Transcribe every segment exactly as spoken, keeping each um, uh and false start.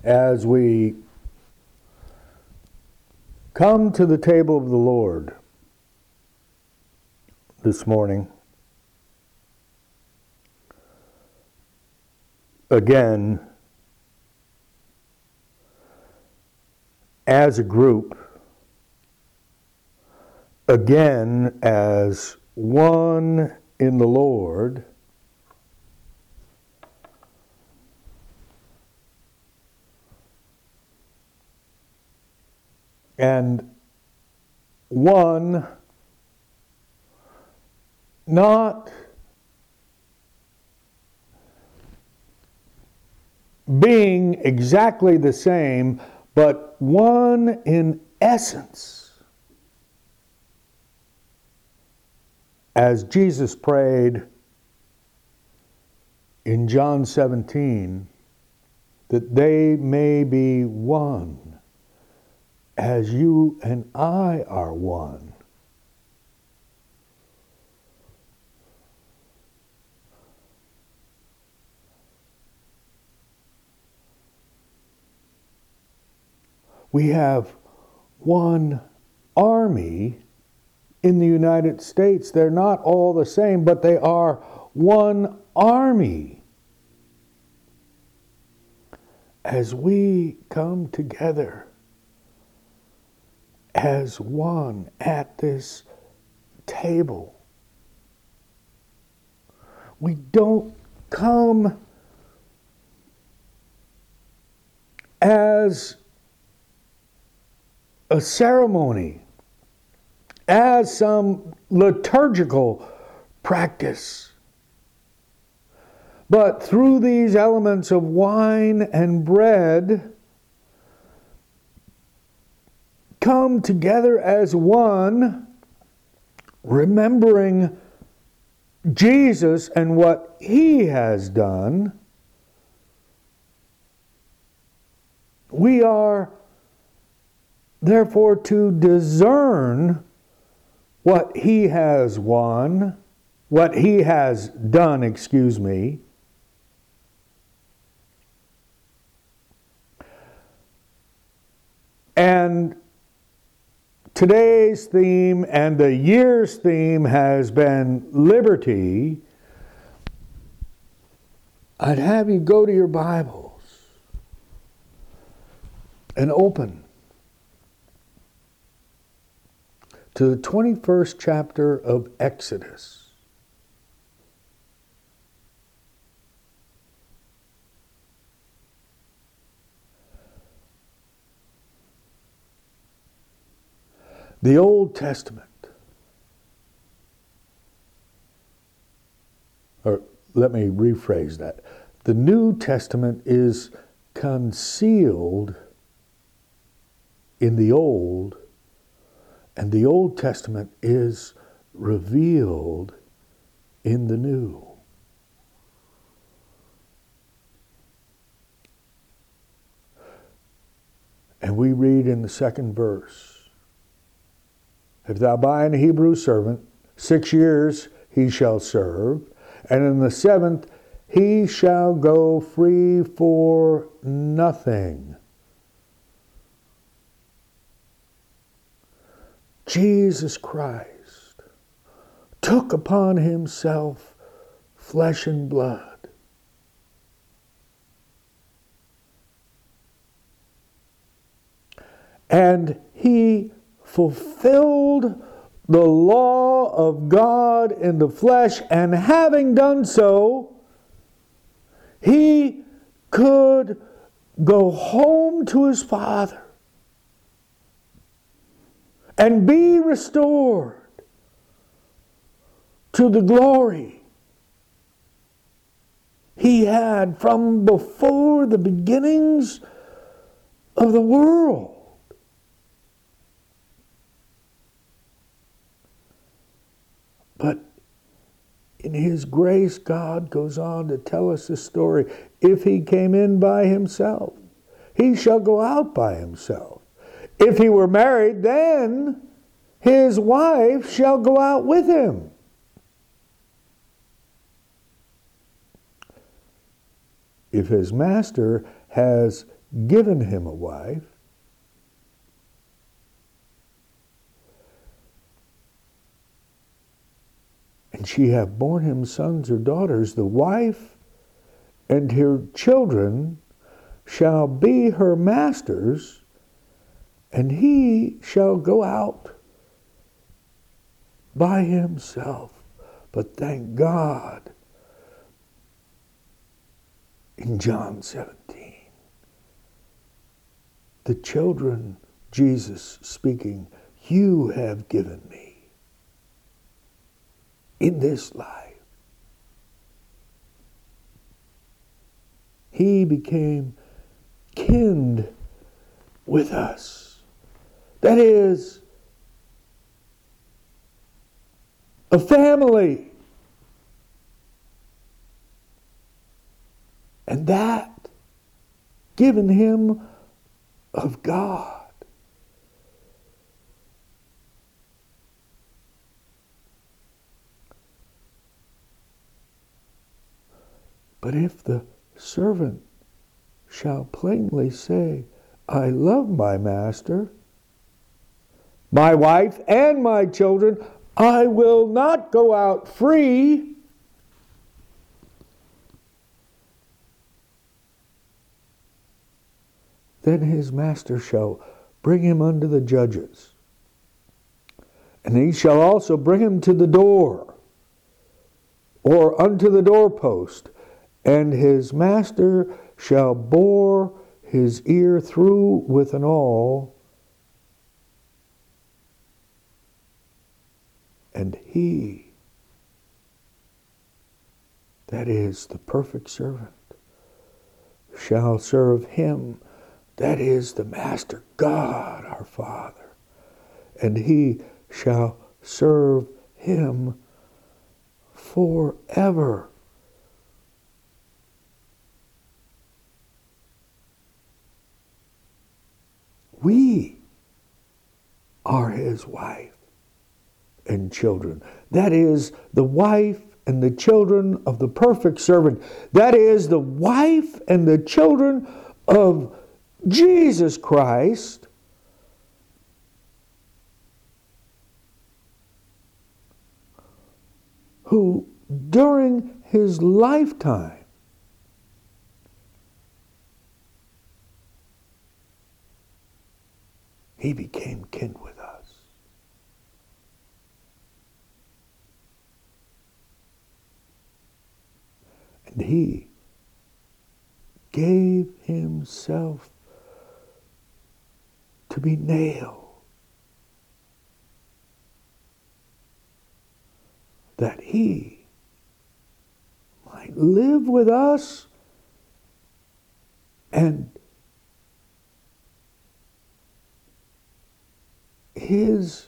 as we come to the table of the Lord this morning, again, as a group, again as one in the Lord, and one not being exactly the same, but one in essence. As Jesus prayed in John seventeen, that they may be one, as you and I are one. We have one army in the United States. They're not all the same, but they are one army. As we come together as one at this table, we don't come as a ceremony, as some liturgical practice. But through these elements of wine and bread, come together as one, remembering Jesus and what He has done. We are therefore to discern what He has won, what He has done, excuse me. And today's theme and the year's theme has been liberty. I'd have you go to your Bibles and open to the twenty-first chapter of Exodus. The Old Testament, or let me rephrase that. The New Testament is concealed in the Old, and the Old Testament is revealed in the New. And we read in the second verse, if thou buy an Hebrew servant, six years he shall serve, and in the seventh he shall go free for nothing. Jesus Christ took upon Himself flesh and blood. And He fulfilled the law of God in the flesh, and having done so, He could go home to His Father and be restored to the glory He had from before the beginnings of the world. But in His grace, God goes on to tell us the story. If He came in by Himself, He shall go out by Himself. If He were married, then His wife shall go out with Him. If His master has given him a wife, and she have borne him sons or daughters, the wife and her children shall be her masters, and he shall go out by himself. But thank God, in John seventeen, the children, Jesus speaking, you have given me in this life. He became kin with us. That is, a family. And that given him of God. But if the servant shall plainly say, I love my master, my wife, and my children, I will not go out free, then his master shall bring him unto the judges, and he shall also bring him to the door, or unto the doorpost, and his master shall bore his ear through with an awl, and he, that is the perfect servant, shall serve him, that is the Master, God our Father, and he shall serve him forever. We are his wife and children. That is the wife and the children of the perfect servant. That is the wife and the children of Jesus Christ, who during his lifetime he became kin with us. And he gave himself to be nailed, that he might live with us and his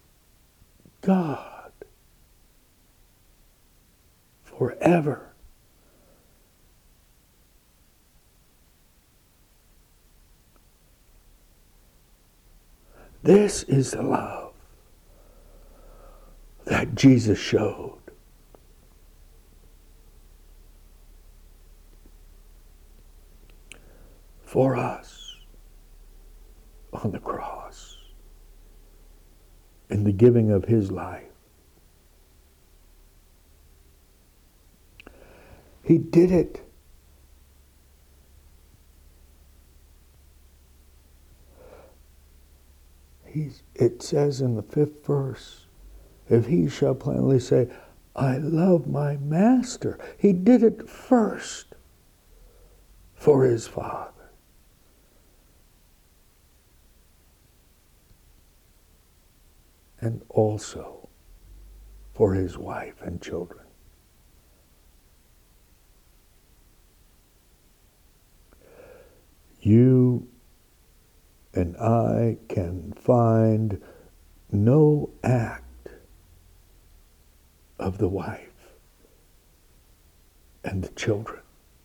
God forever. This is the love that Jesus showed. For us on the cross, in the giving of his life. He did it He's, it says in the fifth verse, if he shall plainly say, I love my master. He did it first for his Father. And also for his wife and children. You and I can find no act of the wife and the children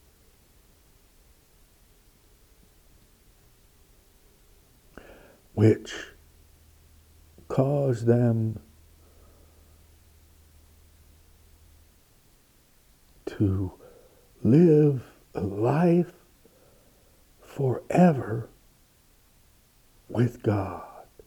which cause them to live a life forever with God.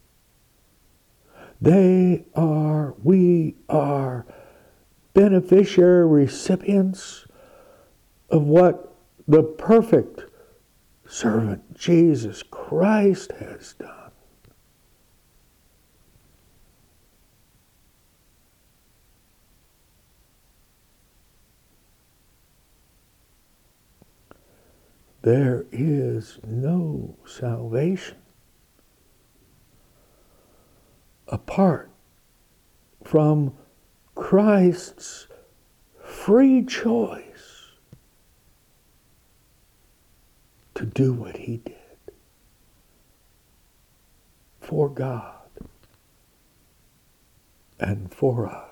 They are, we are beneficiary recipients of what the perfect servant Jesus Christ has done. There is no salvation apart from Christ's free choice to do what he did for God and for us.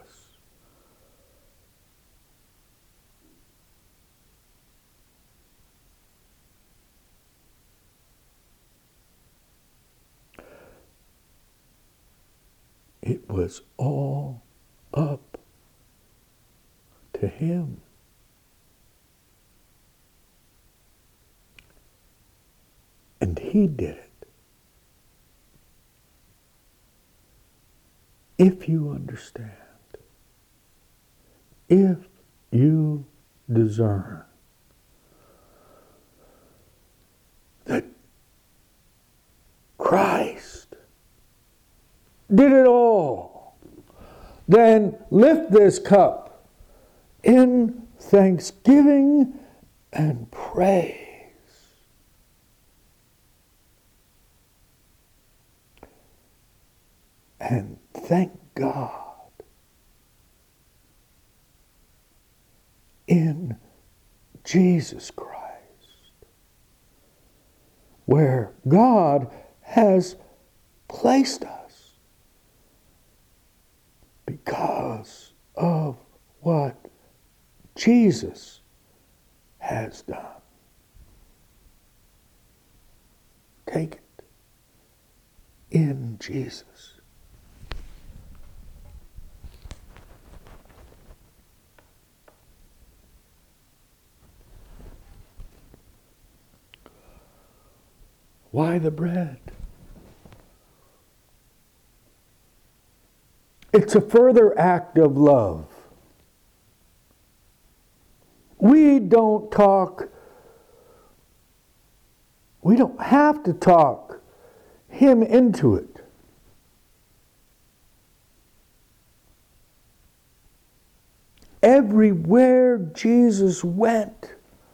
It was all up to him. And he did it. If you understand, if you discern that Christ did it all, then lift this cup in thanksgiving and praise. And thank God in Jesus Christ, where God has placed us because of what Jesus has done. Take it in Jesus. Why the bread? It's a further act of love. We don't talk, we don't have to talk him into it. Everywhere Jesus went,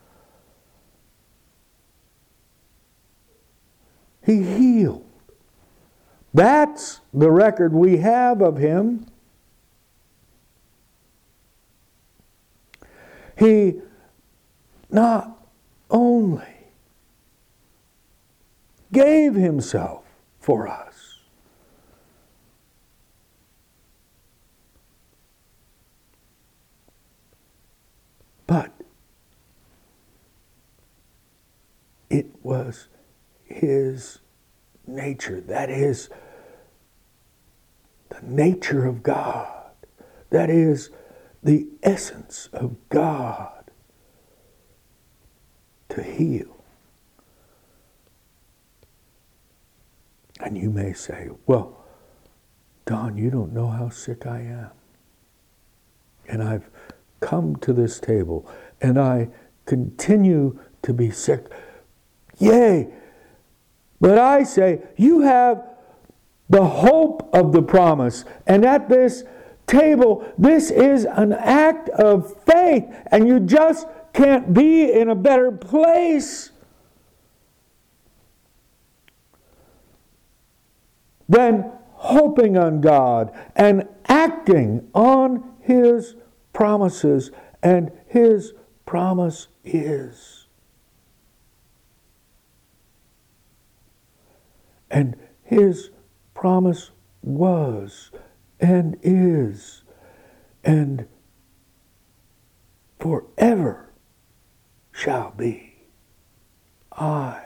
he healed. That's the record we have of him. He not only gave himself for us, but it was his nature. That is the nature of God. That is the essence of God to heal. And you may say, well, Don, you don't know how sick I am. And I've come to this table and I continue to be sick. Yea, but I say, you have the hope of the promise. And at this table, this is an act of faith. And you just can't be in a better place than hoping on God and acting on his promises. And his promise is. And his promise was and is and forever shall be. I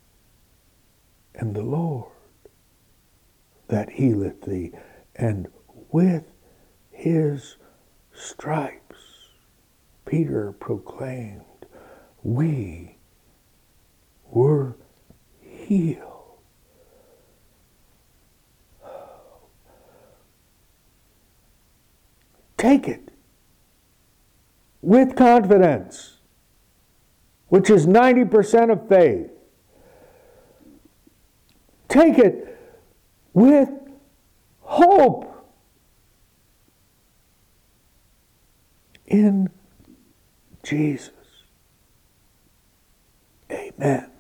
am the Lord that healeth thee, and with his stripes, Peter proclaimed, we were heal. Take it with confidence, which is ninety percent of faith. Take it with hope in Jesus. Amen.